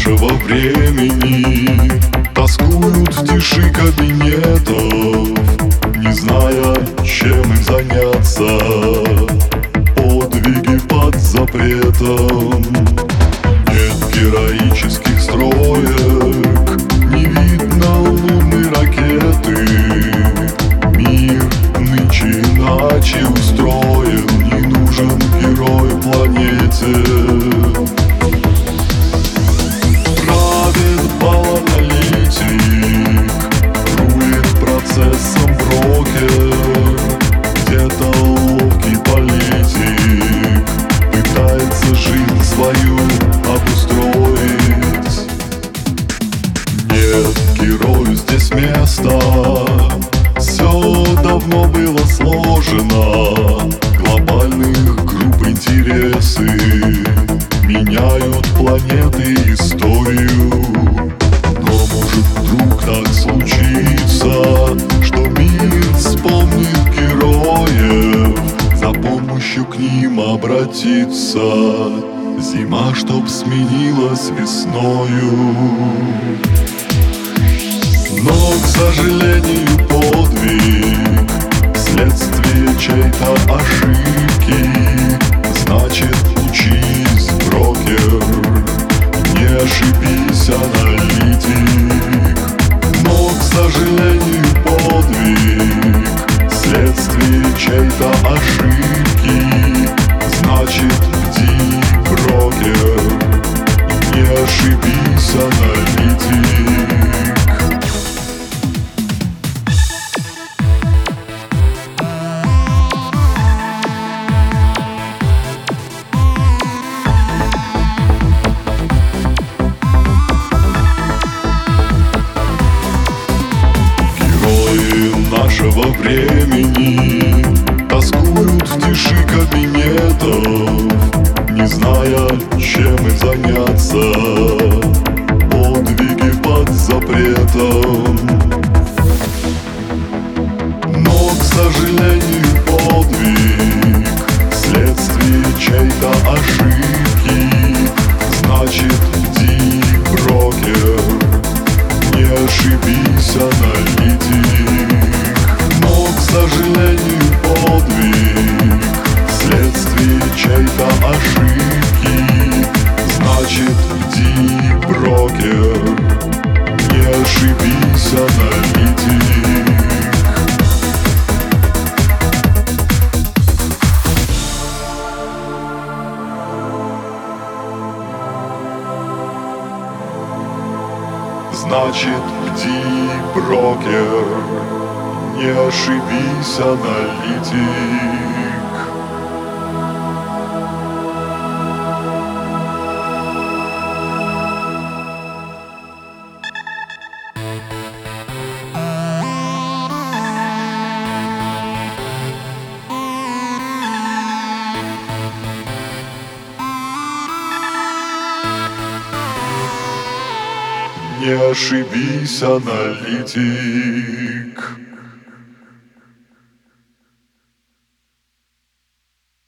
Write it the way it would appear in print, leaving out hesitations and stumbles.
нашего времени тоскуют в тиши кабинетов, не зная, чем им заняться. Подвиги под запретом. Нет героических строек, не видно лунной ракеты. Мир нынче иначе устроен, не нужен герой планете. Правит баланалитик, рулит процессом брокер. Где-то ловкий политик пытается жизнь свою обустроить. Нет герою здесь места, все давно было сложено. Глобальных групп интересы меняют планеты историю. Но может вдруг так случится, что мир вспомнит героев, за помощью к ним обратиться. Зима, чтоб сменилась весною. Но, к сожалению, подвиг следствие чьей-то ошибки. Значит, учись, брокер, не ошибись, аналитик. Но, к сожалению, подвиг следствие чьей-то ошибки. Значит, иди, брокер, не ошибись, аналитик. Нашего времени тоскуют в тиши кабинетов, не зная, чем им заняться. Подвиги под запретом. Но, к сожалению, подвиг следствие чьей-то ошибки. Значит, иди, брокер, не ошибись, аналитик. Но, к сожалению, подвиг следствие чьей-то ошибки. Значит, иди, брокер, не ошибись, аналитик. Значит, иди, брокер, не ошибись, аналитик. Не ошибись, аналитик.